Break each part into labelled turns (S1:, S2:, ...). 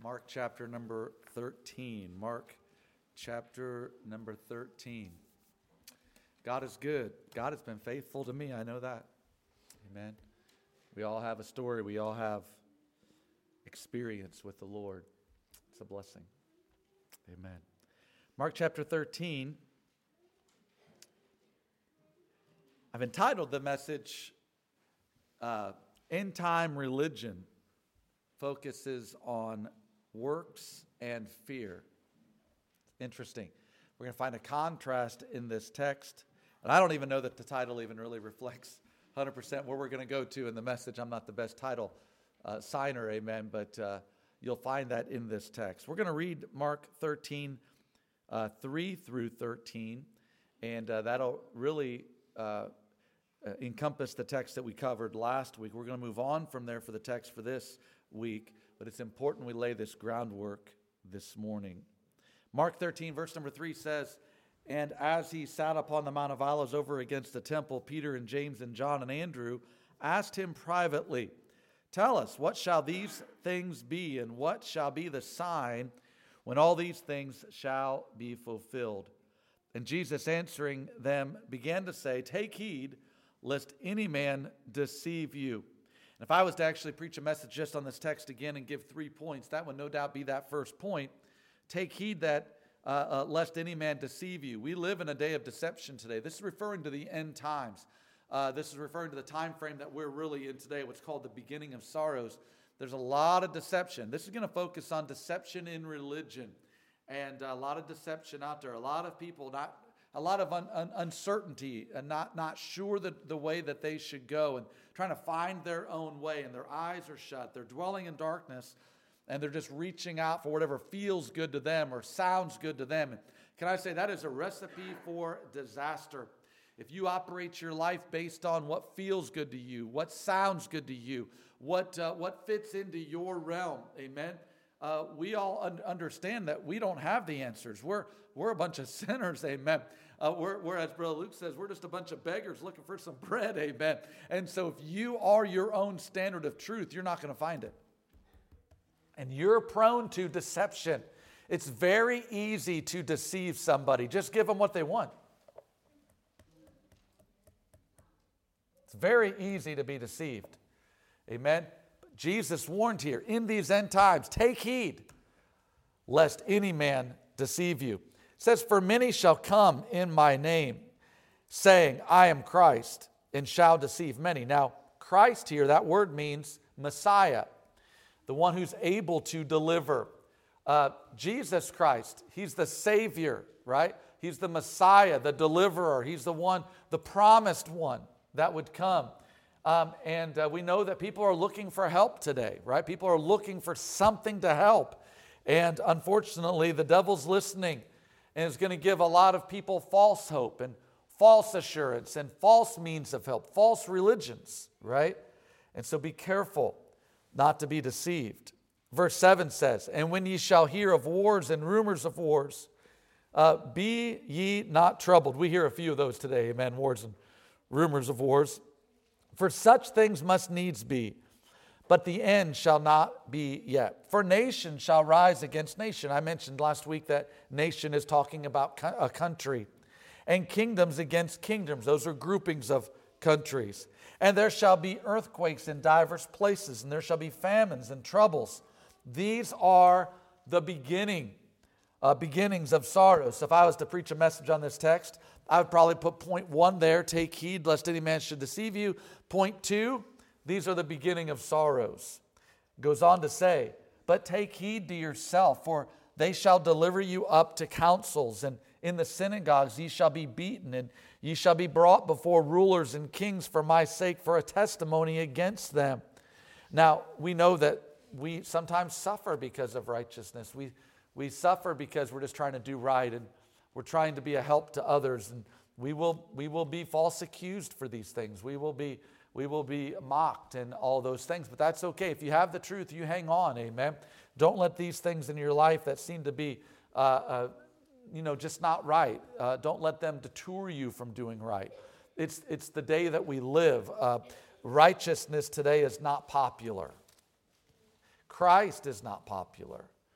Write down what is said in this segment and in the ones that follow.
S1: Mark chapter number 13. Mark chapter number 13. God is good. God has been faithful to me. I know that. Amen. We all have a story. We all have experience with the Lord. It's a blessing. Amen. Mark chapter 13. I've entitled the message, End Time Religion Focuses on Works and Fear. Interesting. We're going to find a contrast in this text. And I don't even know that the title even really reflects 100% where we're going to go to in the message. I'm not the best title signer, amen, but you'll find that in this text. We're going to read Mark 13, 3 through 13, and that'll really encompass the text that we covered last week. We're going to move on from there for the text for this week, but it's important we lay this groundwork this morning. Mark 13, verse number 3 says, "And as he sat upon the Mount of Olives over against the temple, Peter and James and John and Andrew asked him privately, 'Tell us, what shall these things be, and what shall be the sign when all these things shall be fulfilled?' And Jesus answering them began to say, 'Take heed, lest any man deceive you.'" And if I was to actually preach a message just on this text again and give 3 points, that would no doubt be that first point. Take heed that lest any man deceive you. We live in a day of deception today. This is referring to the end times. This is referring to the time frame that we're really in today, what's called the beginning of sorrows. There's a lot of deception. This is going to focus on deception in religion, and a lot of deception out there. A lot of people a lot of uncertainty and not sure the way that they should go and trying to find their own way, and their eyes are shut. They're dwelling in darkness, and they're just reaching out for whatever feels good to them or sounds good to them. And can I say that is a recipe for disaster? If you operate your life based on what feels good to you, what sounds good to you, what fits into your realm, amen? We all understand that we don't have the answers. We're a bunch of sinners, amen. We're, as Brother Luke says, we're just a bunch of beggars looking for some bread, amen. And so if you are your own standard of truth, you're not going to find it. And you're prone to deception. It's very easy to deceive somebody. Just give them what they want. It's very easy to be deceived. Amen. Jesus warned here, in these end times, take heed, lest any man deceive you. It says, "For many shall come in my name, saying, I am Christ, and shall deceive many." Now, Christ here, that word means Messiah, the one who's able to deliver. Jesus Christ, he's the Savior, right? He's the Messiah, the deliverer. He's the one, the promised one that would come. And we know that people are looking for help today, right? People are looking for something to help. And unfortunately, the devil's listening and is going to give a lot of people false hope and false assurance and false means of help, false religions, right? And so be careful not to be deceived. Verse 7 says, "And when ye shall hear of wars and rumors of wars, be ye not troubled." We hear a few of those today, amen, wars and rumors of wars. "For such things must needs be, but the end shall not be yet. For nation shall rise against nation." I mentioned last week that nation is talking about a country. "And kingdoms against kingdoms." Those are groupings of countries. "And there shall be earthquakes in divers places, and there shall be famines and troubles." These are the beginnings of sorrow. So if I was to preach a message on this text, I would probably put point 1 there, take heed lest any man should deceive you. Point 2, these are the beginning of sorrows. Goes on to say, "But take heed to yourself, for they shall deliver you up to councils, and in the synagogues ye shall be beaten, and ye shall be brought before rulers and kings for my sake, for a testimony against them." Now, we know that we sometimes suffer because of righteousness. We suffer because we're just trying to do right, and we're trying to be a help to others, and we will be false accused for these things. We will be mocked and all those things, but that's okay. If you have the truth, you hang on, amen. Don't let these things in your life that seem to be, just not right. Don't let them deter you from doing right. It's the day that we live. Righteousness today is not popular. Christ is not popular.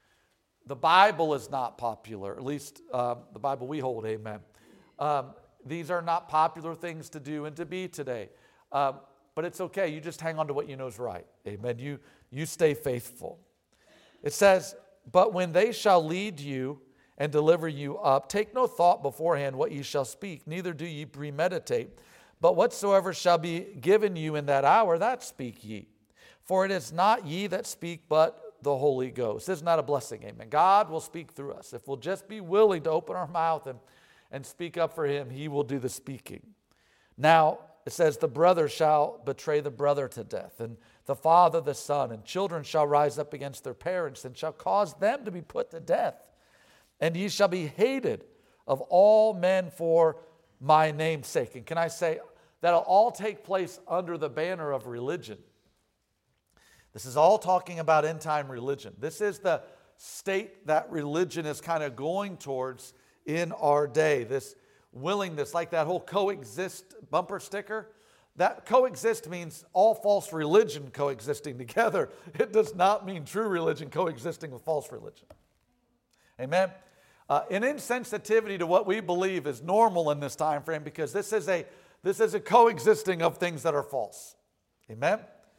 S1: The Bible is not popular, at least the Bible we hold, amen. These are not popular things to do and to be today. But it's okay. You just hang on to what you know is right. Amen. You stay faithful. It says, but when they shall lead you and deliver you up, take no thought beforehand what ye shall speak, neither do ye premeditate. But whatsoever shall be given you in that hour, that speak ye. For it is not ye that speak, but the Holy Ghost. This is not a blessing, amen. God will speak through us. If we'll just be willing to open our mouth and speak up for Him, He will do the speaking. Now, it says, the brother shall betray the brother to death, and the father the son, and children shall rise up against their parents, and shall cause them to be put to death. And ye shall be hated of all men for my name's sake. And can I say, that'll all take place under the banner of religion. This is all talking about end-time religion. This is the state that religion is kind of going towards in our day. This willingness, like that whole coexist bumper sticker. That coexist means all false religion coexisting together. It does not mean true religion coexisting with false religion. Amen? An insensitivity to what we believe is normal in this time frame because this is a coexisting of things that are false. Amen?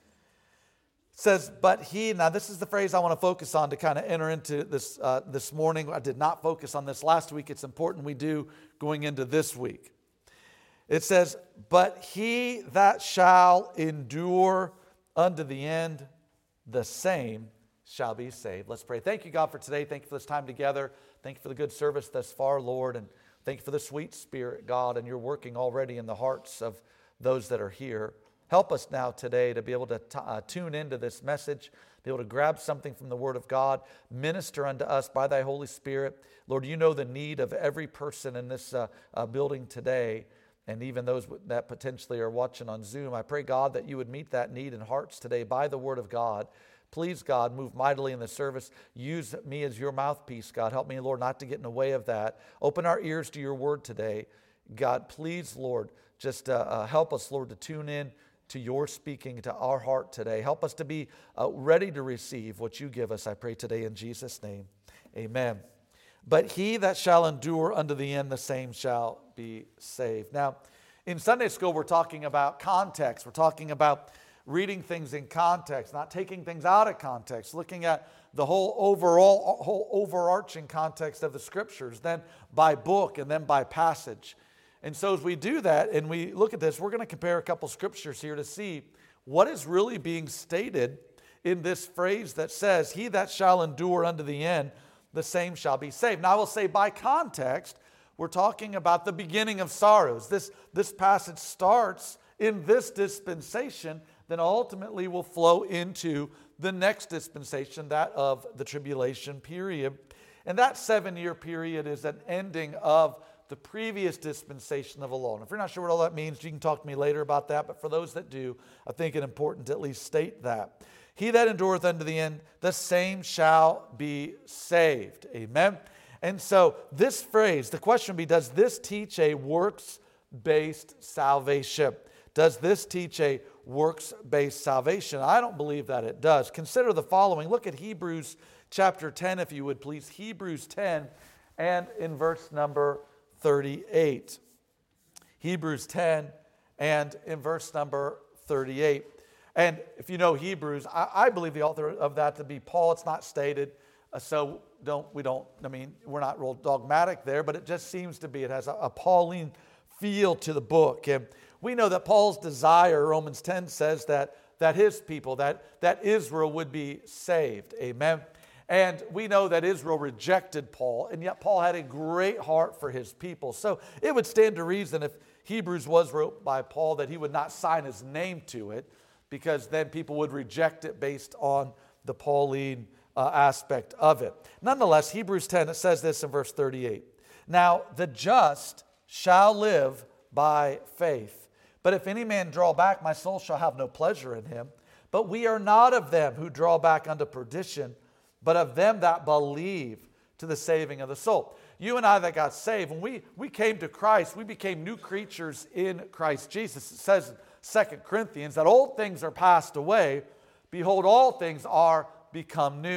S1: It says, but he, now this is the phrase I want to focus on to kind of enter into this this morning. I did not focus on this last week. It's important we do going into this week. It says, but he that shall endure unto the end, the same shall be saved. Let's pray. Thank you, God, for today. Thank you for this time together. Thank you for the good service thus far, Lord. And thank you for the sweet Spirit, God, and you're working already in the hearts of those that are here. Help us now today to be able to tune into this message, be able to grab something from the Word of God, minister unto us by thy Holy Spirit. Lord, you know the need of every person in this building today, and even those that potentially are watching on Zoom. I pray, God, that you would meet that need in hearts today by the Word of God. Please, God, move mightily in the service. Use me as your mouthpiece, God. Help me, Lord, not to get in the way of that. Open our ears to your Word today. God, please, Lord, just help us, Lord, to tune in to your speaking to our heart today. Help us to be ready to receive what you give us, I pray today in Jesus' name. Amen. But he that shall endure unto the end, the same shall be saved. Now, in Sunday school, we're talking about context. We're talking about reading things in context, not taking things out of context, looking at the whole overarching context of the Scriptures, then by book and then by passage. And so as we do that and we look at this, we're going to compare a couple scriptures here to see what is really being stated in this phrase that says, he that shall endure unto the end, the same shall be saved. Now I will say by context, we're talking about the beginning of sorrows. This passage starts in this dispensation, then ultimately will flow into the next dispensation, that of the tribulation period. And that 7-year period is an ending of the previous dispensation of the law. And if you're not sure what all that means, you can talk to me later about that. But for those that do, I think it's important to at least state that. He that endureth unto the end, the same shall be saved. Amen. And so this phrase, the question would be, does this teach a works-based salvation? Does this teach a works-based salvation? I don't believe that it does. Consider the following. Look at Hebrews chapter 10, if you would please. Hebrews 10 and in verse number 38. Hebrews 10 and in verse number 38. And if you know Hebrews, I believe the author of that to be Paul. It's not stated, so we're not real dogmatic there, but it just seems to be. It has a Pauline feel to the book. And we know that Paul's desire, Romans 10 says that his people, that Israel would be saved. Amen. And we know that Israel rejected Paul, and yet Paul had a great heart for his people. So it would stand to reason if Hebrews was wrote by Paul that he would not sign his name to it, because then people would reject it based on the Pauline aspect of it. Nonetheless, Hebrews 10, it says this in verse 38. Now the just shall live by faith. But if any man draw back, my soul shall have no pleasure in him. But we are not of them who draw back unto perdition, but of them that believe to the saving of the soul. You and I that got saved, when we came to Christ, we became new creatures in Christ Jesus. It says in 2 Corinthians that old things are passed away. Behold, all things are become new.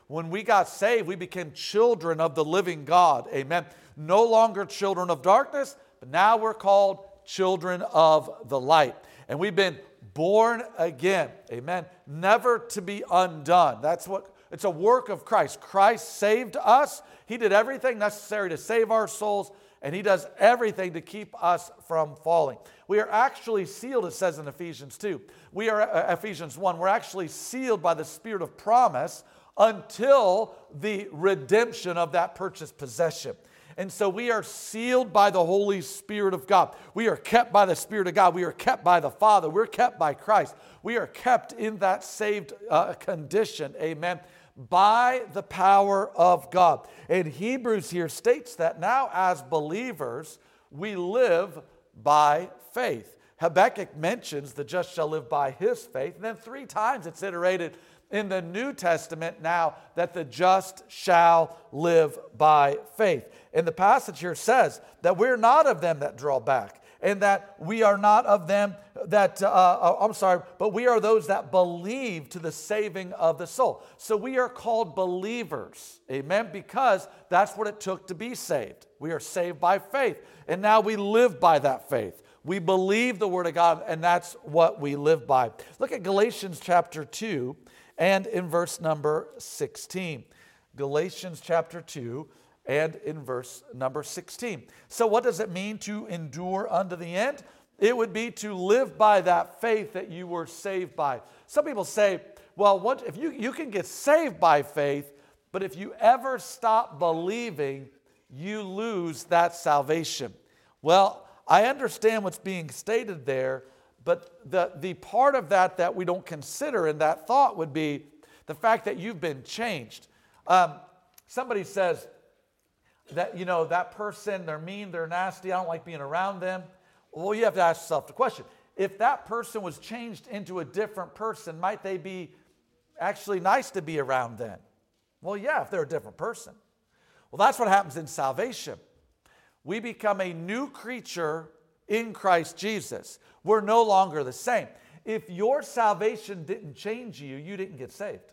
S1: When we got saved, we became children of the living God. Amen. No longer children of darkness, but now we're called children of the light. And we've been born again. Amen. Never to be undone. It's a work of Christ. Christ saved us. He did everything necessary to save our souls, and He does everything to keep us from falling. We are actually sealed, it says in Ephesians 2. Ephesians 1, we're actually sealed by the Spirit of promise until the redemption of that purchased possession. And so we are sealed by the Holy Spirit of God. We are kept by the Spirit of God. We are kept by the Father. We're kept by Christ. We are kept in that saved condition, amen, by the power of God. And Hebrews here states that now as believers, we live by faith. Habakkuk mentions the just shall live by his faith. And then 3 times it's iterated in the New Testament now that the just shall live by faith. And the passage here says that we're not of them that draw back, and that we are not of them that, but we are those that believe to the saving of the soul. So we are called believers, amen, because that's what it took to be saved. We are saved by faith, and now we live by that faith. We believe the Word of God, and that's what we live by. Look at Galatians chapter 2 and in verse number 16. Galatians chapter 2 and in verse number 16. So what does it mean to endure unto the end? It would be to live by that faith that you were saved by. Some people say, well, if you can get saved by faith, but if you ever stop believing, you lose that salvation. Well, I understand what's being stated there, but the part of that we don't consider in that thought would be the fact that you've been changed. Somebody says that, that person, they're mean, they're nasty, I don't like being around them. Well, you have to ask yourself the question, if that person was changed into a different person, might they be actually nice to be around then? Well, yeah, if they're a different person. Well, that's what happens in salvation. We become a new creature in Christ Jesus. We're no longer the same. If your salvation didn't change you, you didn't get saved.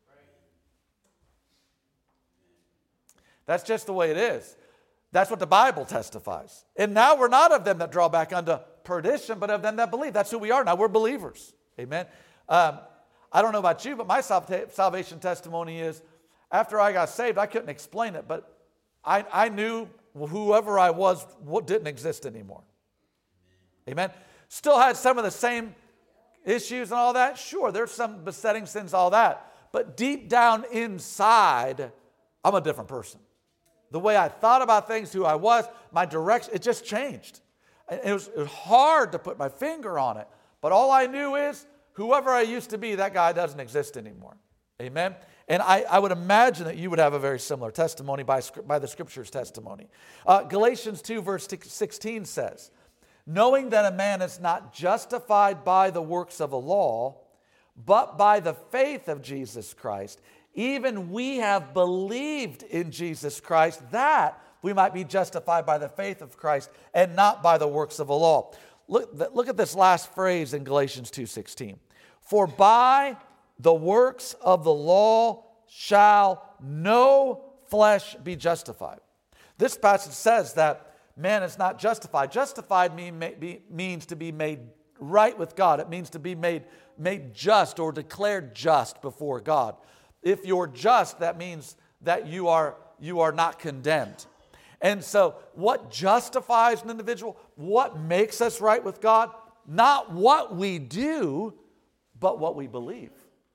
S1: That's just the way it is. That's what the Bible testifies. And now we're not of them that draw back unto perdition, but of them that believe. That's who we are now. We're believers. Amen. I don't know about you, but my salvation testimony is after I got saved, I couldn't explain it, but I knew whoever I was didn't exist anymore. Amen. Still had some of the same issues and all that. Sure, there's some besetting sins, all that. But deep down inside, I'm a different person. The way I thought about things, who I was, my direction, it just changed. It was hard to put my finger on it. But all I knew is whoever I used to be, that guy doesn't exist anymore. Amen? And I would imagine that you would have a very similar testimony by the Scripture's testimony. Galatians 2 verse 16 says, knowing that a man is not justified by the works of a law, but by the faith of Jesus Christ, even we have believed in Jesus Christ that we might be justified by the faith of Christ and not by the works of a law. Look at this last phrase in Galatians 2:16. For by the works of the law shall no flesh be justified. This passage says that man is not justified. Justified means to be made right with God. It means to be made just or declared just before God. If you're just, that means that you are not condemned. And so what justifies an individual, what makes us right with God, not what we do, but what we believe.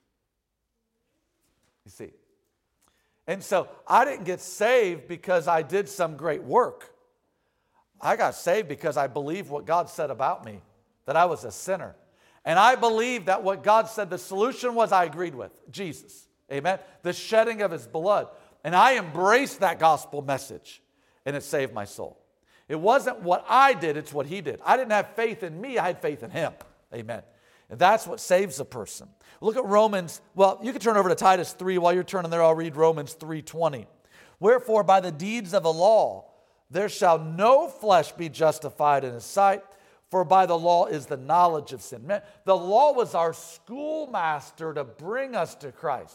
S1: You see. And so I didn't get saved because I did some great work. I got saved because I believed what God said about me, that I was a sinner. And I believed that what God said the solution was, I agreed with Jesus. Amen. The shedding of his blood. And I embraced that gospel message. And it saved my soul. It wasn't what I did, it's what he did. I didn't have faith in me, I had faith in him. Amen. And that's what saves a person. Look at Romans. Well, you can turn over to Titus 3. While you're turning there, I'll read Romans 3:20. Wherefore, by the deeds of a law, there shall no flesh be justified in his sight, for by the law is the knowledge of sin. The law was our schoolmaster to bring us to Christ.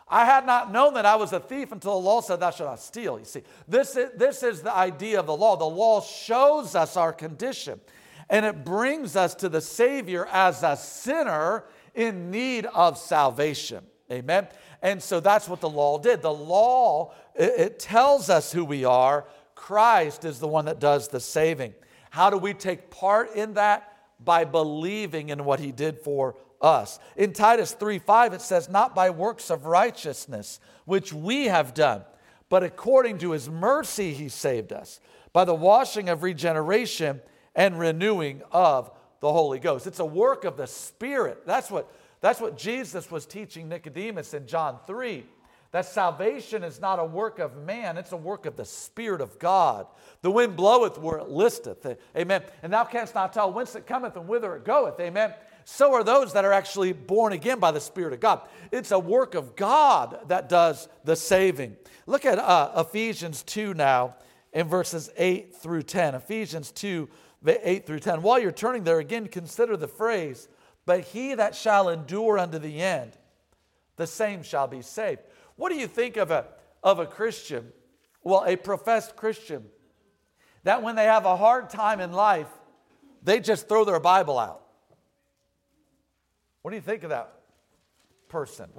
S1: I had not known that I was a thief until the law said, thou shalt not steal. You see, this is the idea of the law. The law shows us our condition, and it brings us to the Savior as a sinner in need of salvation. Amen? And so that's what the law did. The law, it tells us who we are. Christ is the one that does the saving. How do we take part in that? By believing in what he did for us. In Titus 3:5 it says, not by works of righteousness, which we have done, but according to his mercy he saved us, by the washing of regeneration and renewing of the Holy Ghost. It's a work of the Spirit. That's what Jesus was teaching Nicodemus in John 3. That salvation is not a work of man, it's a work of the Spirit of God. The wind bloweth where it listeth. Amen. And thou canst not tell whence it cometh and whither it goeth. Amen. So are those that are actually born again by the Spirit of God. It's a work of God that does the saving. Look at Ephesians 2 now in verses 8 through 10. Ephesians 2, 8 through 10. While you're turning there, again, consider the phrase, but he that shall endure unto the end, the same shall be saved. What do you think of a Christian, well, a professed Christian, that when they have a hard time in life, they just throw their Bible out? What do you think of that person?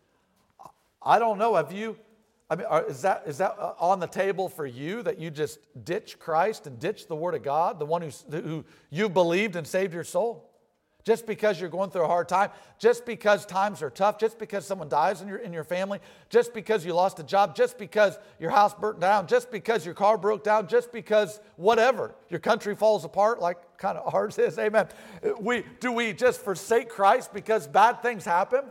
S1: I don't know. Is that on the table for you, that you just ditch Christ and ditch the Word of God, the one who you believed and saved your soul? Just because you're going through a hard time, just because times are tough, just because someone dies in your family, just because you lost a job, just because your house burnt down, just because your car broke down, just because whatever, your country falls apart like kind of ours is, amen. Do we just forsake Christ because bad things happen?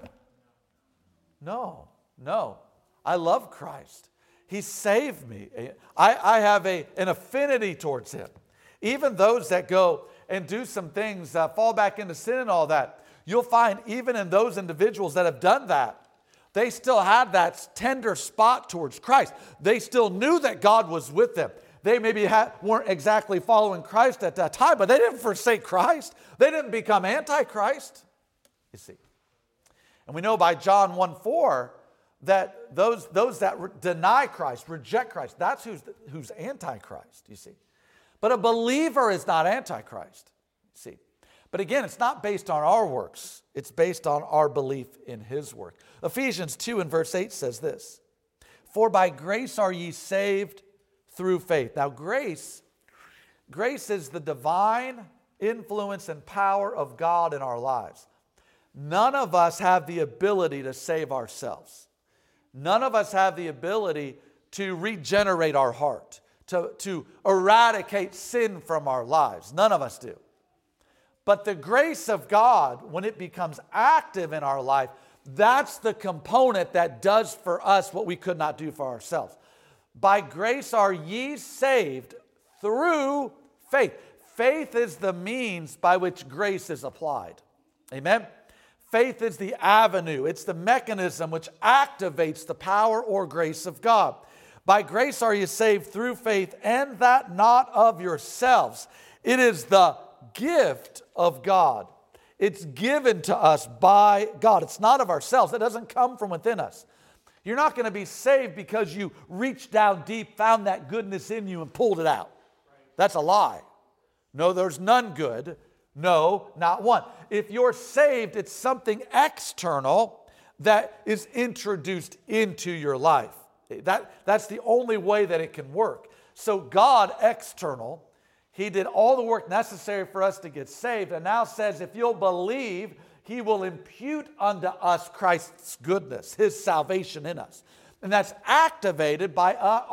S1: No. I love Christ. He saved me. I have an affinity towards him. Even those that go and do some things, fall back into sin and all that, you'll find even in those individuals that have done that, they still had that tender spot towards Christ. They still knew that God was with them. They maybe weren't exactly following Christ at that time, but they didn't forsake Christ. They didn't become anti-Christ, you see. And we know by John 1:4 that those that deny Christ, reject Christ, that's who's anti-Christ, you see. But a believer is not antichrist, see. But again, it's not based on our works. It's based on our belief in his work. Ephesians 2 and verse 8 says this, for by grace are ye saved through faith. Now grace is the divine influence and power of God in our lives. None of us have the ability to save ourselves. None of us have the ability to regenerate our heart, to eradicate sin from our lives. None of us do. But the grace of God, when it becomes active in our life, that's the component that does for us what we could not do for ourselves. By grace are ye saved through faith. Faith is the means by which grace is applied. Amen? Faith is the avenue. It's the mechanism which activates the power or grace of God. By grace are you saved through faith, and that not of yourselves. It is the gift of God. It's given to us by God. It's not of ourselves. It doesn't come from within us. You're not going to be saved because you reached down deep, found that goodness in you, and pulled it out. That's a lie. No, there's none good. No, not one. If you're saved, it's something external that is introduced into your life. That's the only way that it can work. So God, external, he did all the work necessary for us to get saved, and now says if you'll believe, he will impute unto us Christ's goodness, his salvation in us. And that's activated by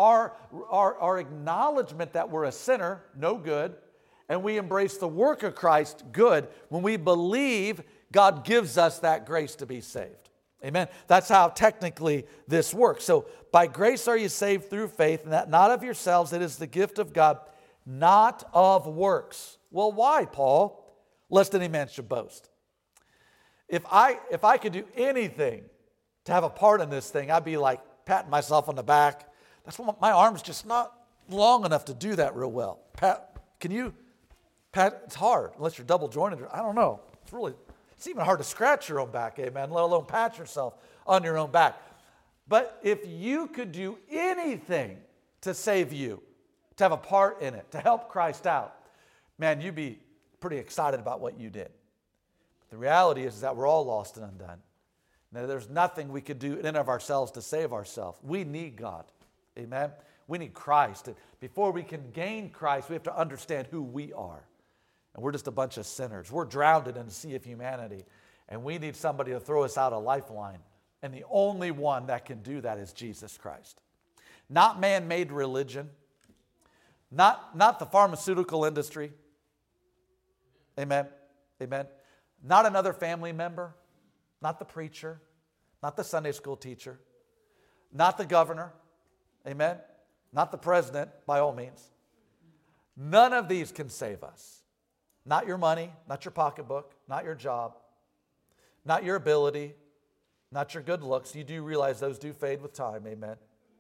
S1: our acknowledgement that we're a sinner, no good, and we embrace the work of Christ, good. When we believe, God gives us that grace to be saved. Amen. That's how technically this works. So by grace are you saved through faith, and that not of yourselves, it is the gift of God, not of works. Well, why, Paul? Lest any man should boast. If I could do anything to have a part in this thing, I'd be like patting myself on the back. That's why my arm's just not long enough to do that real well. Pat, can you? Pat, it's hard unless you're double jointed. I don't know. It's even hard to scratch your own back, amen, let alone pat yourself on your own back. But if you could do anything to save you, to have a part in it, to help Christ out, man, you'd be pretty excited about what you did. But the reality is that we're all lost and undone. Now, there's nothing we could do in and of ourselves to save ourselves. We need God. Amen? We need Christ. Before we can gain Christ, we have to understand who we are. And we're just a bunch of sinners. We're drowned in a sea of humanity. And we need somebody to throw us out a lifeline. And the only one that can do that is Jesus Christ. Not man-made religion. Not the pharmaceutical industry. Amen? Amen? Not another family member. Not the preacher. Not the Sunday school teacher. Not the governor. Amen? Not the president, by all means. None of these can save us. Not your money, not your pocketbook, not your job, not your ability, not your good looks. You do realize those do fade with time. Amen?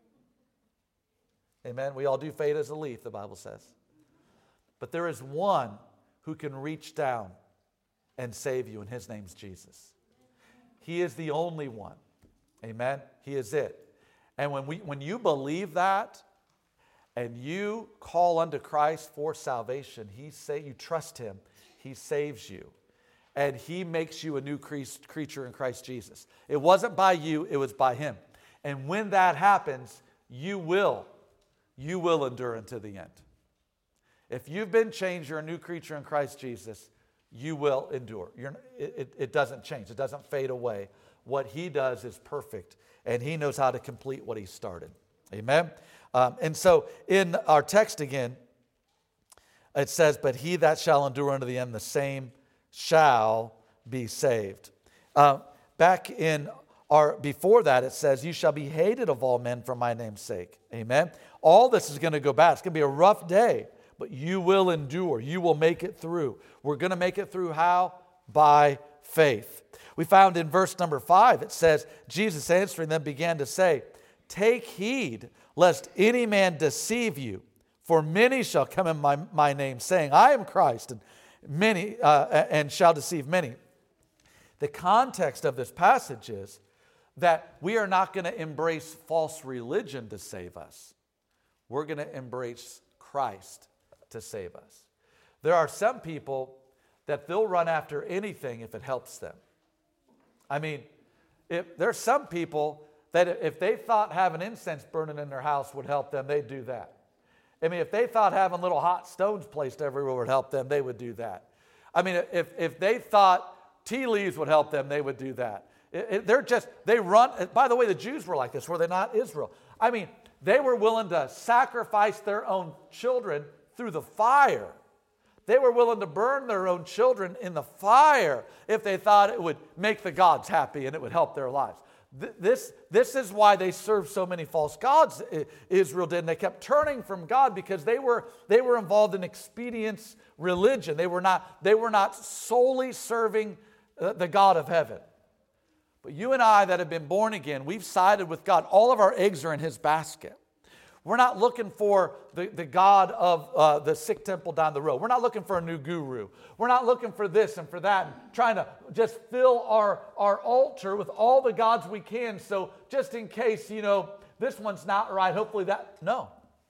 S1: Amen? We all do fade as a leaf, the Bible says. But there is one who can reach down and save you, and his name's Jesus. He is the only one. Amen? He is it. And when you believe that and you call unto Christ for salvation, you trust him, he saves you. And he makes you a new creature in Christ Jesus. It wasn't by you, it was by him. And when that happens, you will endure unto the end. If you've been changed, you're a new creature in Christ Jesus, you will endure. It doesn't change. It doesn't fade away. What he does is perfect, and he knows how to complete what he started. Amen? And so in our text again, it says, but he that shall endure unto the end, the same shall be saved. Back in before that, it says, you shall be hated of all men for my name's sake. Amen? All this is going to go bad. It's going to be a rough day, but you will endure. You will make it through. We're going to make it through how? By faith. We found in verse number 5, it says, Jesus answering them began to say, take heed lest any man deceive you, for many shall come in my name, saying, I am Christ, and shall deceive many. The context of this passage is that we are not going to embrace false religion to save us. We're going to embrace Christ to save us. There are some people that they'll run after anything if it helps them. I mean, there's some people that if they thought having incense burning in their house would help them, they'd do that. I mean, if they thought having little hot stones placed everywhere would help them, they would do that. I mean, if they thought tea leaves would help them, they would do that. They run. By the way, the Jews were like this, were they not? Israel. I mean, they were willing to sacrifice their own children through the fire. They were willing to burn their own children in the fire if they thought it would make the gods happy and it would help their lives. This is why they served so many false gods, Israel did, and they kept turning from God because they were involved in expedience religion. They were not solely serving the God of heaven. But you and I that have been born again, we've sided with God. All of our eggs are in his basket. We're not looking for the God of the Sikh temple down the road. We're not looking for a new guru. We're not looking for this and for that, and trying to just fill our altar with all the gods we can. So just in case, this one's not right, hopefully that. No.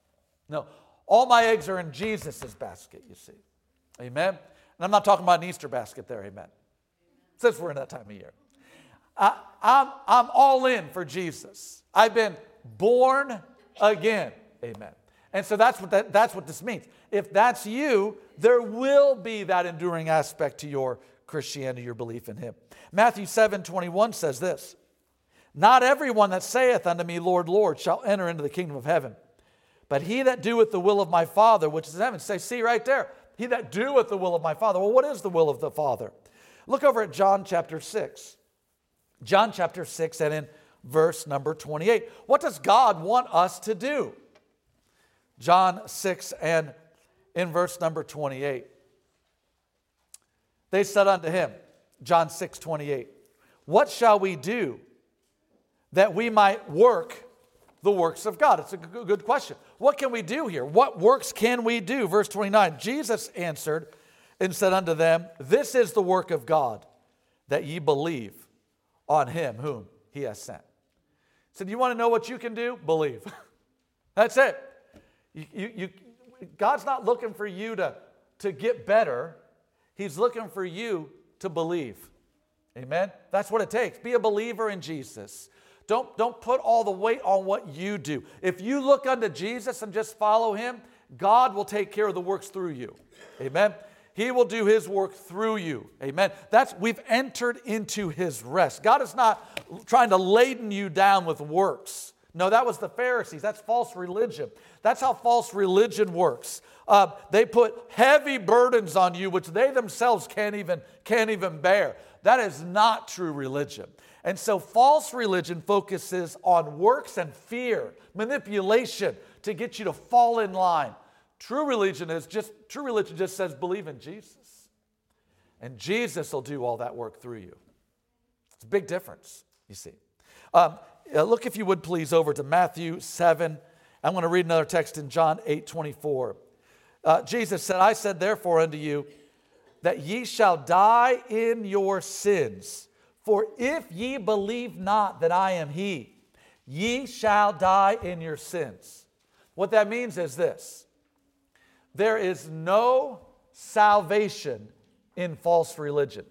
S1: All my eggs are in Jesus' basket, you see. Amen? And I'm not talking about an Easter basket there, amen. Since we're in that time of year. I'm all in for Jesus. I've been born again. Amen. And so that's what this means. If that's you, there will be that enduring aspect to your Christianity, your belief in him. Matthew 7:21 says this, not everyone that saith unto me, Lord, Lord, shall enter into the kingdom of heaven, but he that doeth the will of my Father, which is in heaven. See right there, he that doeth the will of my Father. Well, what is the will of the Father? Look over at John chapter 6. John chapter 6 and in verse number 28. What does God want us to do? John 6 and in verse number 28. They said unto him, John 6:28, what shall we do that we might work the works of God? It's a good question. What can we do here? What works can we do? Verse 29, Jesus answered and said unto them, this is the work of God, that ye believe on him whom he has sent. said, you want to know what you can do? Believe. That's it. God's not looking for you to get better. He's looking for you to believe. Amen? That's what it takes. Be a believer in Jesus. Don't put all the weight on what you do. If you look unto Jesus and just follow him, God will take care of the works through you. Amen? He will do his work through you. Amen? We've entered into his rest. God is not trying to laden you down with works. No, that was the Pharisees. That's false religion. That's how false religion works. They put heavy burdens on you, which they themselves can't even bear. That is not true religion. And so false religion focuses on works and fear, manipulation to get you to fall in line. True religion just says believe in Jesus. And Jesus will do all that work through you. It's a big difference, you see. Look, if you would please, over to Matthew 7. I'm going to read another text in John 8:24. Jesus said, I said therefore unto you, that ye shall die in your sins. For if ye believe not that I am he, ye shall die in your sins. What that means is this. There is no salvation in false religion.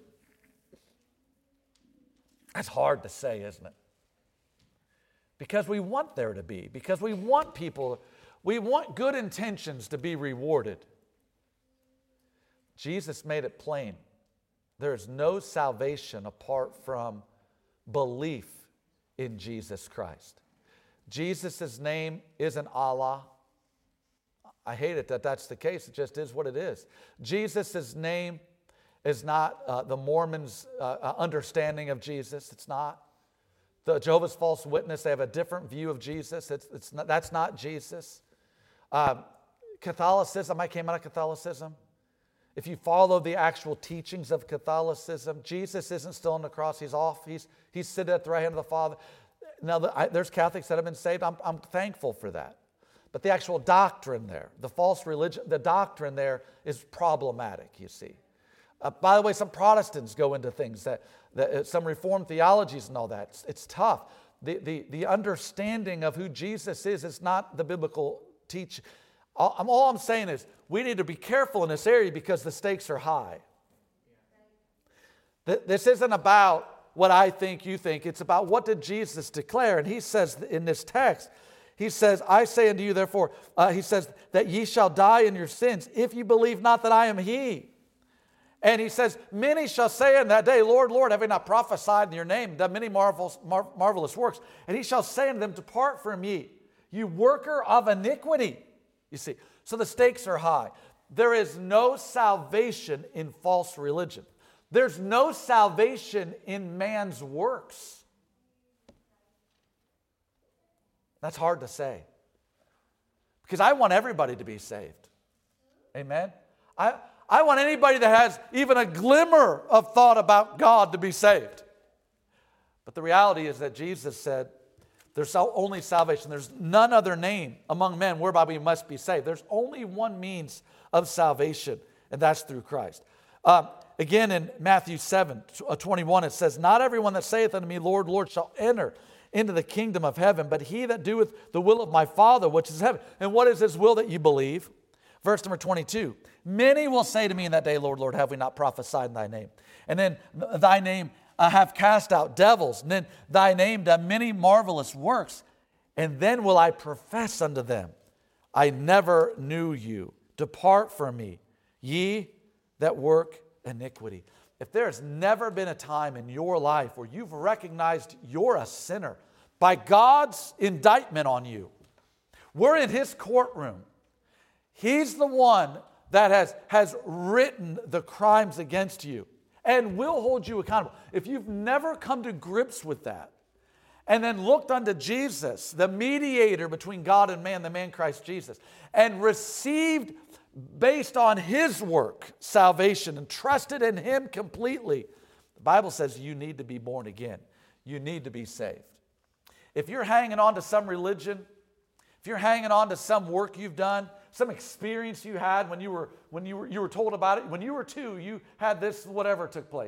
S1: That's hard to say, isn't it? Because we want there to be. Because we want good intentions to be rewarded. Jesus made it plain. There is no salvation apart from belief in Jesus Christ. Jesus' name isn't Allah. I hate it that that's the case. It just is what it is. Jesus' name is not the Mormons' understanding of Jesus. It's not. The Jehovah's False Witness, they have a different view of Jesus. That's not Jesus. Catholicism, I came out of Catholicism. If you follow the actual teachings of Catholicism, Jesus isn't still on the cross. He's off. He's sitting at the right hand of the Father. Now, there's Catholics that have been saved. I'm thankful for that. But the actual doctrine there, the false religion, the doctrine there is problematic, you see. By the way, some Protestants go into things that some Reformed theologies and all that. It's tough. The understanding of who Jesus is not the biblical teaching. All I'm saying is we need to be careful in this area because the stakes are high. This isn't about what I think, you think. It's about what did Jesus declare. And he says in this text, he says, I say unto you, therefore, he says, that ye shall die in your sins if you believe not that I am he. And he says, many shall say in that day, Lord, Lord, have we not prophesied in your name, done many marvelous works? And he shall say unto them, depart from ye, you worker of iniquity. You see, so the stakes are high. There is no salvation in false religion. There's no salvation in man's works. That's hard to say. Because I want everybody to be saved. Amen? I want anybody that has even a glimmer of thought about God to be saved. But the reality is that Jesus said, there's only salvation. There's none other name among men whereby we must be saved. There's only one means of salvation, and that's through Christ. Again, in Matthew 7:21, it says, not everyone that saith unto me, Lord, Lord, shall enter into the kingdom of heaven, but he that doeth the will of my Father, which is heaven. And what is his will that you believe? Verse number 22, many will say to me in that day, Lord, Lord, have we not prophesied in thy name? And then thy name have cast out devils, and then thy name done many marvelous works. And then will I profess unto them, I never knew you. Depart from me, ye that work iniquity. If there has never been a time in your life where you've recognized you're a sinner by God's indictment on you, we're in his courtroom. He's the one that has written the crimes against you and will hold you accountable. If you've never come to grips with that and then looked unto Jesus, the mediator between God and man, the man Christ Jesus, and received based on his work salvation and trusted in him completely, the Bible says you need to be born again. You need to be saved. If you're hanging on to some religion, if you're hanging on to some work you've done, some experience you had when you were told about it. When you were 2, you had this, whatever took place. And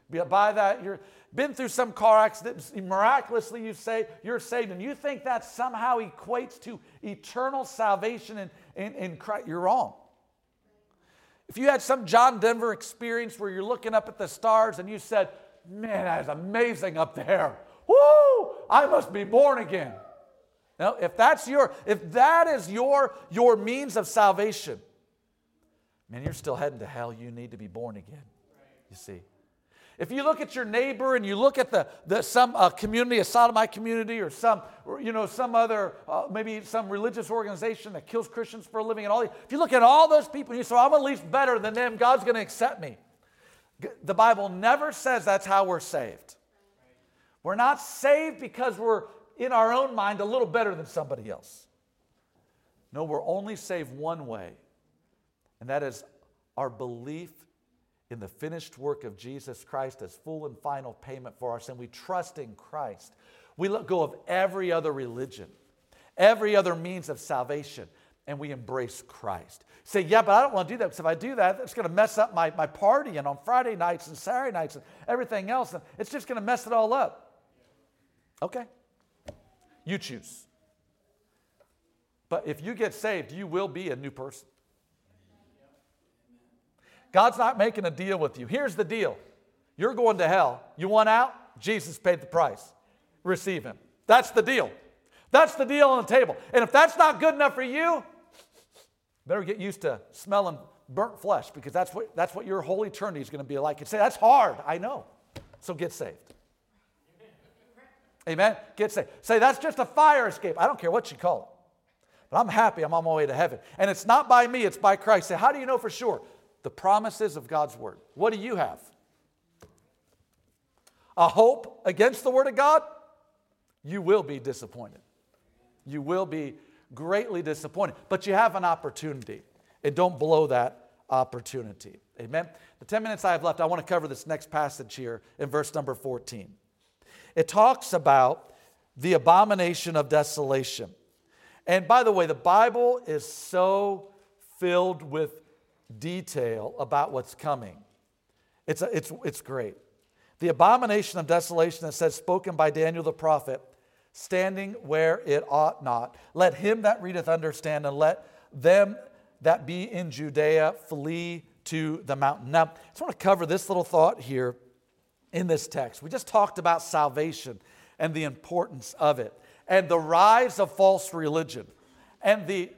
S1: By that, you've been through some car accident, miraculously you're saved, and you think that somehow equates to eternal salvation in Christ. You're wrong. If you had some John Denver experience where you're looking up at the stars and you said, man, that is amazing up there. Woo! I must be born again. Now, if that is your means of salvation, man, you're still heading to hell. You need to be born again. You see. If you look at your neighbor and you look at some community, a sodomite community, or some other, maybe some religious organization that kills Christians for a living, and all, if you look at all those people and you say, I'm at least better than them, God's going to accept me. The Bible never says that's how we're saved. We're not saved because we're, in our own mind, a little better than somebody else. No, we're only saved one way, and that is our belief in the finished work of Jesus Christ as full and final payment for our sin. We trust in Christ. We let go of every other religion, every other means of salvation, and we embrace Christ. Say, yeah, but I don't want to do that, because if I do that, it's going to mess up my party, and on Friday nights and Saturday nights and everything else, and it's just going to mess it all up. Okay. You choose. But if you get saved, you will be a new person. God's not making a deal with you. Here's the deal. You're going to hell. You want out? Jesus paid the price. Receive him. That's the deal. That's the deal on the table. And if that's not good enough for you, better get used to smelling burnt flesh, because that's what your whole eternity is going to be like. And say, that's hard. I know. So get saved. Amen? Get saved. Say, that's just a fire escape. I don't care what you call it. But I'm happy I'm on my way to heaven. And it's not by me, it's by Christ. Say, how do you know for sure? The promises of God's word. What do you have? A hope against the word of God? You will be disappointed. You will be greatly disappointed. But you have an opportunity. And don't blow that opportunity. Amen? The 10 minutes I have left, I want to cover this next passage here in verse number 14. It talks about the abomination of desolation. And by the way, the Bible is so filled with detail about what's coming. It's great. The abomination of desolation, that says, spoken by Daniel the prophet, standing where it ought not. Let him that readeth understand, and let them that be in Judea flee to the mountain. Now, I just want to cover this little thought here in this text. We just talked about salvation and the importance of it, and the rise of false religion, and the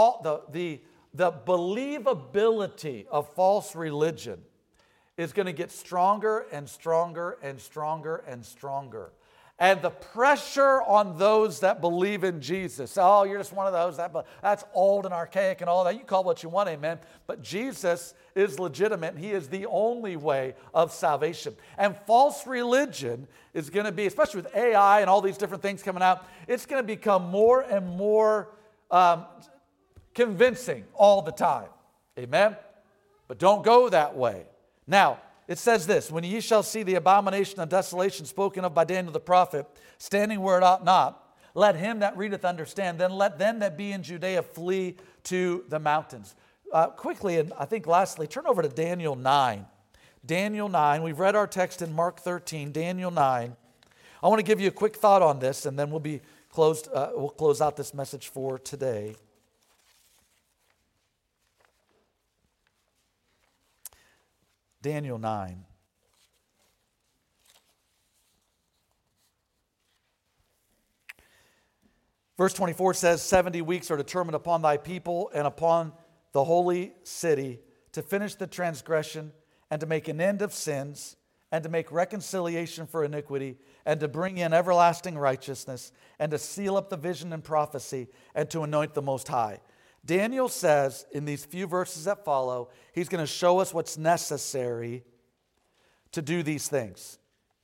S1: believability of false religion is going to get stronger and stronger and stronger and stronger. And the pressure on those that believe in Jesus. Oh, you're just one of those. That's old and archaic and all that. You call it what you want, amen. But Jesus is legitimate. He is the only way of salvation. And false religion is going to be, especially with AI and all these different things coming out, it's going to become more and more convincing all the time. Amen? But don't go that way. Now, it says this, when ye shall see the abomination of desolation spoken of by Daniel the prophet, standing where it ought not, let him that readeth understand, then let them that be in Judea flee to the mountains. Quickly, and I think lastly, turn over to Daniel 9. Daniel 9, we've read our text in Mark 13, Daniel 9. I want to give you a quick thought on this, and then we'll close out this message for today. Daniel 9. Verse 24 says, 70 weeks are determined upon thy people and upon the holy city to finish the transgression and to make an end of sins and to make reconciliation for iniquity and to bring in everlasting righteousness and to seal up the vision and prophecy and to anoint the Most High. Daniel says in these few verses that follow, he's going to show us what's necessary to do these things.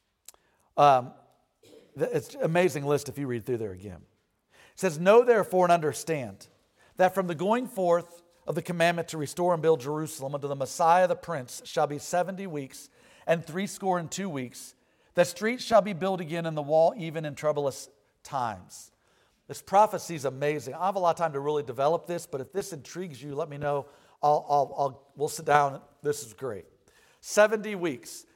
S1: It's an amazing list if you read through there again. It says, know therefore and understand that from the going forth of the commandment to restore and build Jerusalem unto the Messiah the Prince shall be 70 weeks and 62 weeks. The street shall be built again and the wall even in troublous times. This prophecy is amazing. I have a lot of time to really develop this, but if this intrigues you, let me know. We'll sit down. This is great. 70 weeks.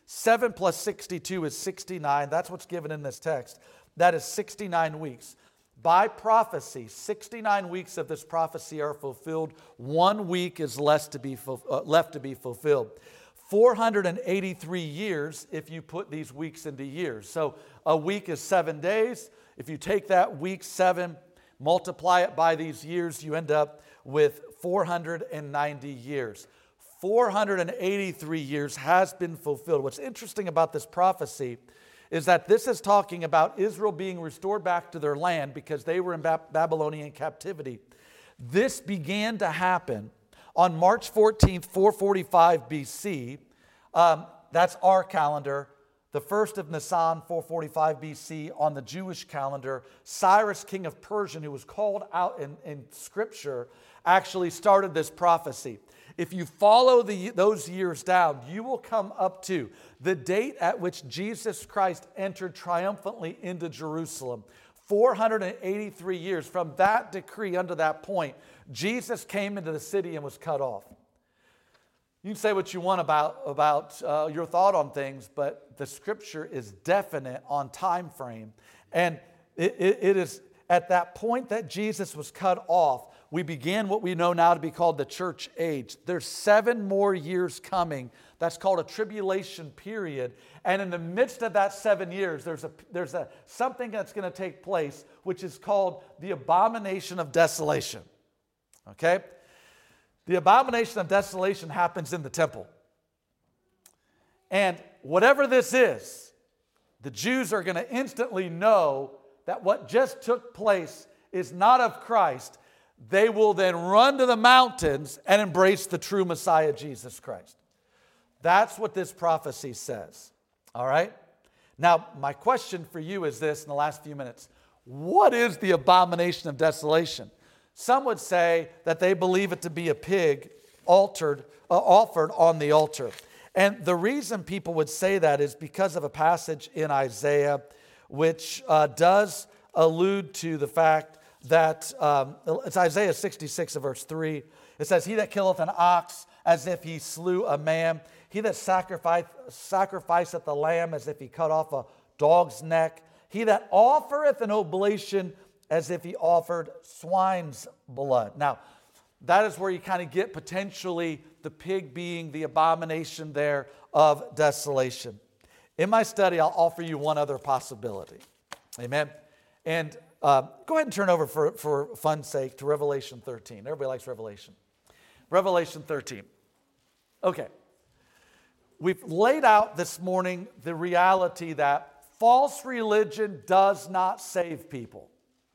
S1: 7 plus 62 is 69. That's what's given in this text. That is 69 weeks. By prophecy, 69 weeks of this prophecy are fulfilled. 1 week is left to be fulfilled. 483 years if you put these weeks into years. So a week is 7 days. If you take that week 7, multiply it by these years, you end up with 490 years. 483 years has been fulfilled. What's interesting about this prophecy is that this is talking about Israel being restored back to their land because they were in Babylonian captivity. This began to happen on March 14th, 445 BC. That's our calendar. The first of Nisan, 445 BC, on the Jewish calendar. Cyrus, king of Persia, who was called out in Scripture, actually started this prophecy. If you follow those years down, you will come up to the date at which Jesus Christ entered triumphantly into Jerusalem. 483 years. From that decree unto that point, Jesus came into the city and was cut off. You can say what you want about your thought on things, but the Scripture is definite on time frame. And it is at that point that Jesus was cut off, we began what we know now to be called the church age. There's 7 more years coming. That's called a tribulation period. And in the midst of that 7 years, there's something that's going to take place, which is called the abomination of desolation. Okay? The abomination of desolation happens in the temple. And whatever this is, the Jews are going to instantly know that what just took place is not of Christ. They will then run to the mountains and embrace the true Messiah, Jesus Christ. That's what this prophecy says. All right? Now, my question for you is this in the last few minutes. What is the abomination of desolation? Some would say that they believe it to be a pig offered on the altar. And the reason people would say that is because of a passage in Isaiah which does allude to the fact that it's Isaiah 66 verse 3. It says, "He that killeth an ox as if he slew a man, he that sacrificeth a lamb as if he cut off a dog's neck, he that offereth an oblation as if he offered swine's blood." Now, that is where you kind of get potentially the pig being the abomination there of desolation. In my study, I'll offer you one other possibility. Amen. And go ahead and turn over for fun's sake to Revelation 13. Everybody likes Revelation. Revelation 13. Okay. We've laid out this morning the reality that false religion does not save people.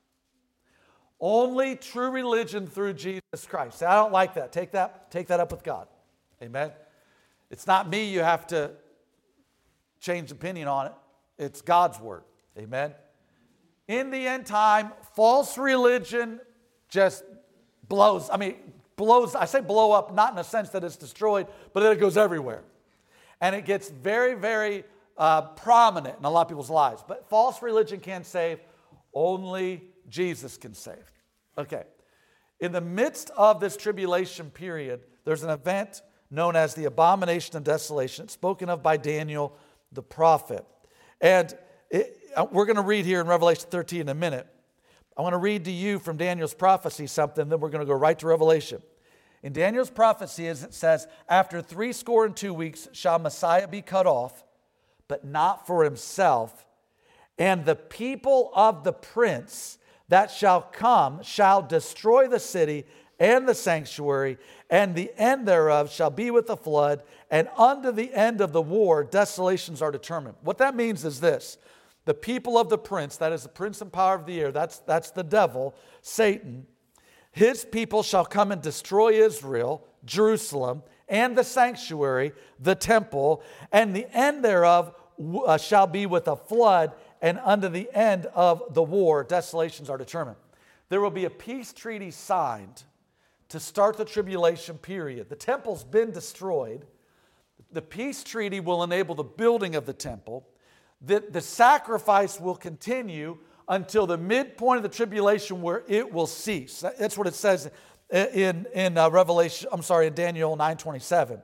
S1: Only true religion through Jesus Christ. I don't like that. Take that up with God. Amen. It's not me you have to change opinion on it. It's God's word. Amen. In the end time, false religion just blows. I say blow up, not in the sense that it's destroyed, but it goes everywhere. And it gets very, very prominent in a lot of people's lives. But false religion can't save. Only Jesus can save. Okay. In the midst of this tribulation period, there's an event known as the abomination of desolation. It's spoken of by Daniel the prophet. And we're going to read here in Revelation 13 in a minute. I want to read to you from Daniel's prophecy something, then we're going to go right to Revelation. In Daniel's prophecy, as it says, "After 62 weeks shall Messiah be cut off, but not for himself. And the people of the prince that shall come shall destroy the city and the sanctuary, and the end thereof shall be with the flood, and unto the end of the war desolations are determined." What that means is this. The people of the prince, that is the prince and power of the air, that's the devil, Satan, his people shall come and destroy Israel, Jerusalem, and the sanctuary, the temple, and the end thereof shall be with a flood, and unto the end of the war desolations are determined. There will be a peace treaty signed to start the tribulation period. The temple's been destroyed. The peace treaty will enable the building of the temple. The sacrifice will continue until the midpoint of the tribulation where it will cease. That's what it says in Daniel 9:27.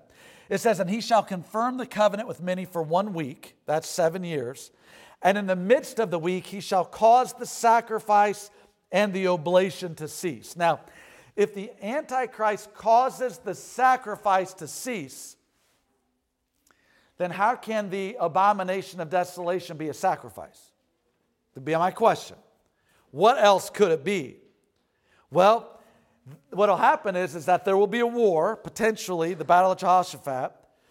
S1: It says, and he shall confirm the covenant with many for 1 week. That's 7 years. And in the midst of the week, he shall cause the sacrifice and the oblation to cease. Now, if the Antichrist causes the sacrifice to cease, then how can the abomination of desolation be a sacrifice? That'd be my question. What else could it be? Well, what will happen is that there will be a war, potentially the Battle of Jehoshaphat.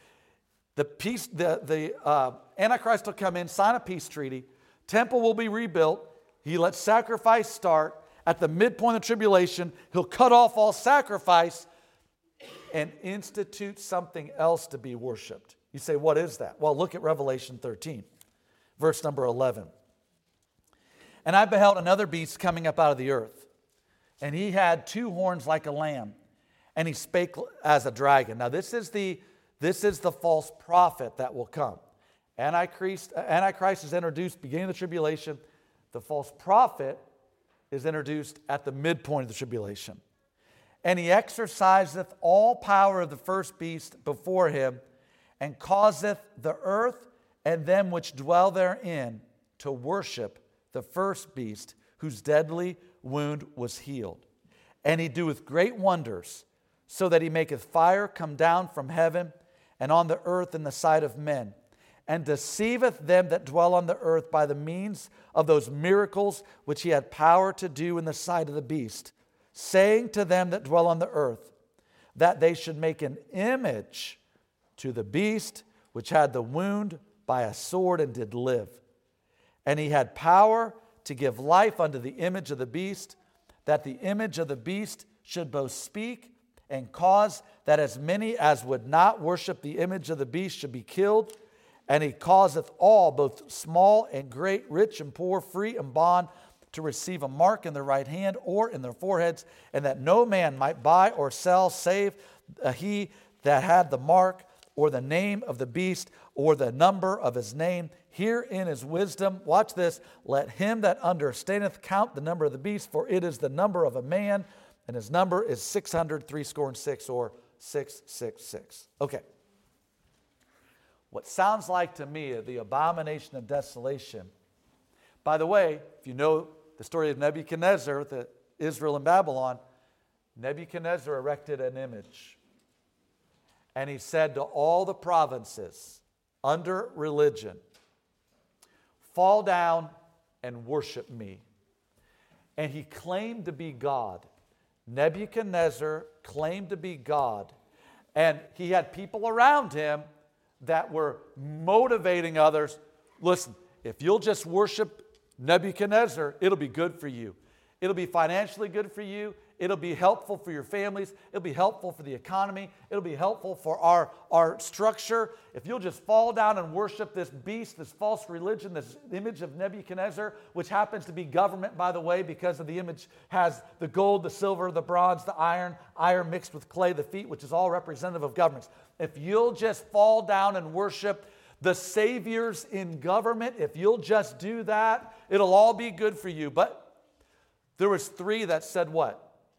S1: The Antichrist will come in, sign a peace treaty. Temple will be rebuilt. He lets sacrifice start. At the midpoint of tribulation, he'll cut off all sacrifice and institute something else to be worshipped. You say, what is that? Well, look at Revelation 13, verse number 11. And I beheld another beast coming up out of the earth, and he had 2 horns like a lamb, and he spake as a dragon. Now this is the false prophet that will come. Antichrist is introduced beginning of the tribulation. The false prophet is introduced at the midpoint of the tribulation. And he exerciseth all power of the first beast before him, and causeth the earth and them which dwell therein to worship the first beast, whose deadly wound was healed. And he doeth great wonders, so that he maketh fire come down from heaven and on the earth in the sight of men, and deceiveth them that dwell on the earth by the means of those miracles which he had power to do in the sight of the beast, saying to them that dwell on the earth, that they should make an image to the beast which had the wound by a sword and did live. And he had power to give life unto the image of the beast, that the image of the beast should both speak and cause that as many as would not worship the image of the beast should be killed. And he causeth all, both small and great, rich and poor, free and bond, to receive a mark in their right hand or in their foreheads, and that no man might buy or sell save he that had the mark, or the name of the beast, or the number of his name. Herein is wisdom. Watch this. Let him that understandeth count the number of the beast, for it is the number of a man, and his number is 666, or 666. Okay. What sounds like to me the abomination of desolation. By the way, if you know the story of Nebuchadnezzar, Israel and Babylon, Nebuchadnezzar erected an image. And he said to all the provinces under religion, fall down and worship me. And he claimed to be God. Nebuchadnezzar claimed to be God. And he had people around him that were motivating others. Listen, if you'll just worship Nebuchadnezzar, it'll be good for you. It'll be financially good for you. It'll be helpful for your families. It'll be helpful for the economy. It'll be helpful for our structure. If you'll just fall down and worship this beast, this false religion, this image of Nebuchadnezzar, which happens to be government, by the way, because of the image has the gold, the silver, the bronze, the iron mixed with clay, the feet, which is all representative of governments. If you'll just fall down and worship the saviors in government, if you'll just do that, it'll all be good for you. But there was 3 that said what?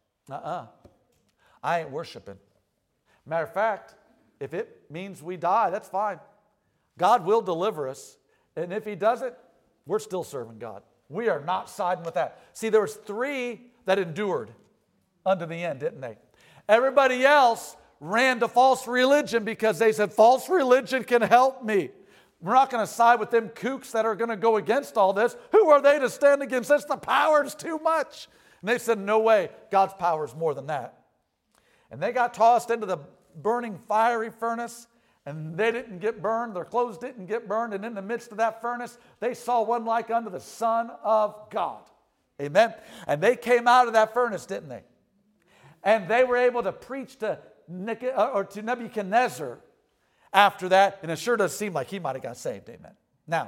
S1: I ain't worshiping. Matter of fact, if it means we die, that's fine. God will deliver us. And if he doesn't, we're still serving God. We are not siding with that. See, there was 3 that endured unto the end, didn't they? Everybody else ran to false religion because they said, false religion can help me. We're not going to side with them kooks that are going to go against all this. Who are they to stand against this? The power is too much. And they said, no way, God's power is more than that. And they got tossed into the burning fiery furnace, and they didn't get burned. Their clothes didn't get burned. And in the midst of that furnace, they saw one like unto the Son of God. Amen. And they came out of that furnace, didn't they? And they were able to preach to Nebuchadnezzar after that, and it sure does seem like he might have got saved. Amen. Now,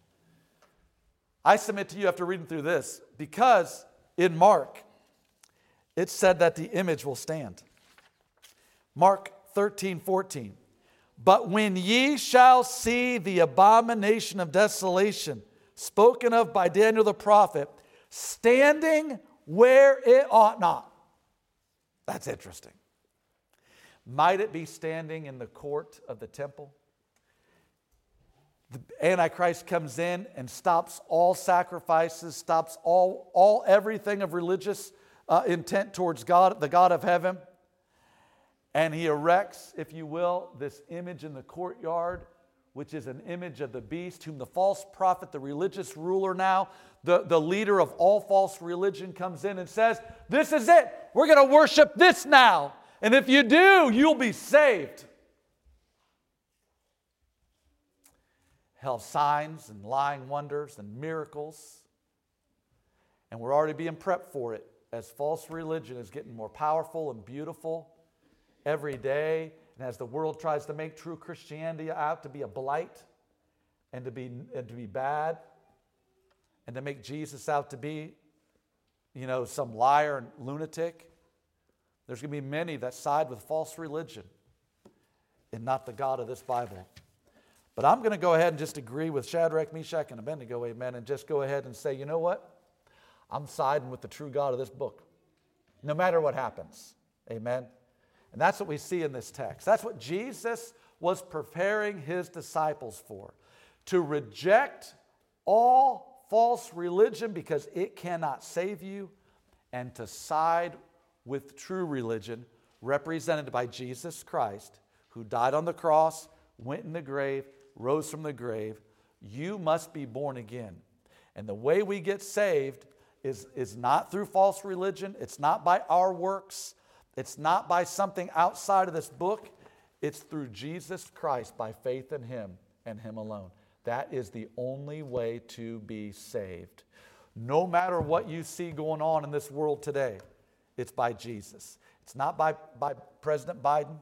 S1: I submit to you after reading through this, because in Mark, it said that the image will stand. Mark 13:14. But when ye shall see the abomination of desolation, spoken of by Daniel the prophet, standing where it ought not. That's interesting. Might it be standing in the court of the temple? The Antichrist comes in and stops all sacrifices, stops all everything of religious intent towards God, the God of heaven. And he erects, if you will, this image in the courtyard, which is an image of the beast, whom the false prophet, the religious ruler now, the leader of all false religion, comes in and says, this is it. We're going to worship this now. And if you do, you'll be saved. Hell, signs and lying wonders and miracles. And we're already being prepped for it as false religion is getting more powerful and beautiful every day. And as the world tries to make true Christianity out to be a blight and to be bad and to make Jesus out to be, some liar and lunatic, there's going to be many that side with false religion and not the God of this Bible. But I'm going to go ahead and just agree with Shadrach, Meshach, and Abednego, amen, and just go ahead and say, you know what? I'm siding with the true God of this book, no matter what happens, amen. And that's what we see in this text. That's what Jesus was preparing his disciples for, to reject all false religion because it cannot save you, and to side with true religion represented by Jesus Christ, who died on the cross, went in the grave, rose from the grave. You must be born again. And the way we get saved is not through false religion. It's not by our works. It's not by something outside of this book. It's through Jesus Christ, by faith in him and him alone. That is the only way to be saved. No matter what you see going on in this world today, it's by Jesus. It's not by President Biden.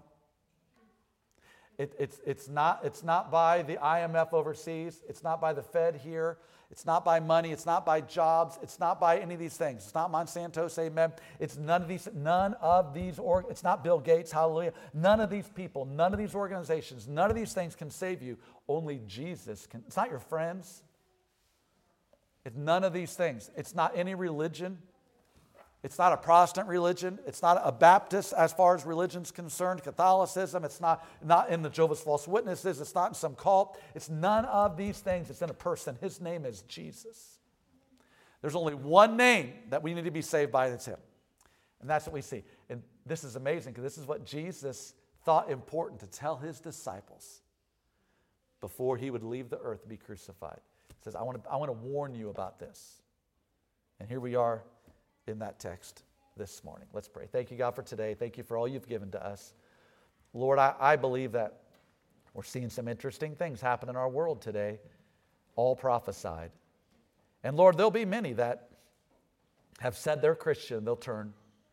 S1: It's not by the IMF overseas. It's not by the Fed here. It's not by money. It's not by jobs. It's not by any of these things. It's not Monsanto, amen. It's none of these. It's not Bill Gates, hallelujah. None of these people, none of these organizations, none of these things can save you. Only Jesus can. It's not your friends. It's none of these things. It's not any religion. It's not a Protestant religion. It's not a Baptist as far as religion's concerned, Catholicism. It's not in the Jehovah's False Witnesses. It's not in some cult. It's none of these things. It's in a person. His name is Jesus. There's only one name that we need to be saved by, and it's him. And that's what we see. And this is amazing because this is what Jesus thought important to tell his disciples before he would leave the earth to be crucified. He says, I want to warn you about this. And here we are in that text this morning. Let's pray. Thank you, God, for today. Thank you for all you've given to us. Lord, I believe that we're seeing some interesting things happen in our world today, all prophesied. And Lord, there'll be many that have said they're Christian, they'll turn,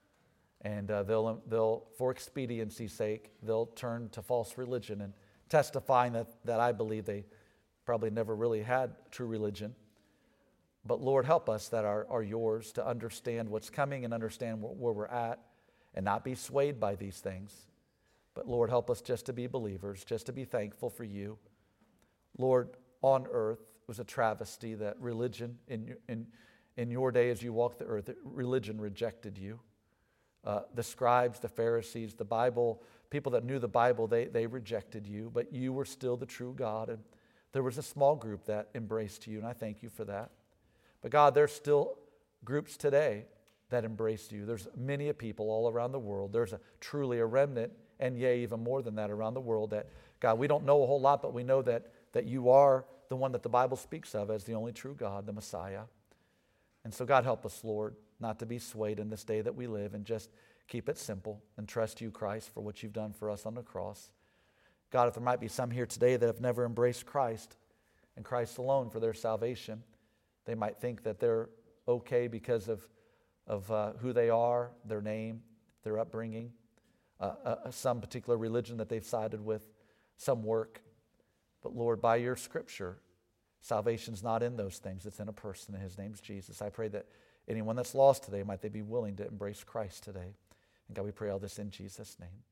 S1: and they'll, for expediency's sake, they'll turn to false religion and testifying that I believe they probably never really had true religion. But Lord, help us that are yours to understand what's coming and understand where we're at and not be swayed by these things. But Lord, help us just to be believers, just to be thankful for you. Lord, on earth, it was a travesty that religion, in your day as you walked the earth, religion rejected you. The scribes, the Pharisees, the Bible, people that knew the Bible, they rejected you, but you were still the true God. And there was a small group that embraced you, and I thank you for that. But God, there's still groups today that embrace you. There's many a people all around the world. There's truly a remnant, and yea, even more than that around the world that, God, we don't know a whole lot, but we know that you are the one that the Bible speaks of as the only true God, the Messiah. And so, God, help us, Lord, not to be swayed in this day that we live and just keep it simple and trust you, Christ, for what you've done for us on the cross. God, if there might be some here today that have never embraced Christ and Christ alone for their salvation, they might think that they're okay because of who they are, their name, their upbringing, some particular religion that they've sided with, some work. But Lord, by your scripture, salvation's not in those things. It's in a person, and his name's Jesus. I pray that anyone that's lost today, might they be willing to embrace Christ today. And God, we pray all this in Jesus' name.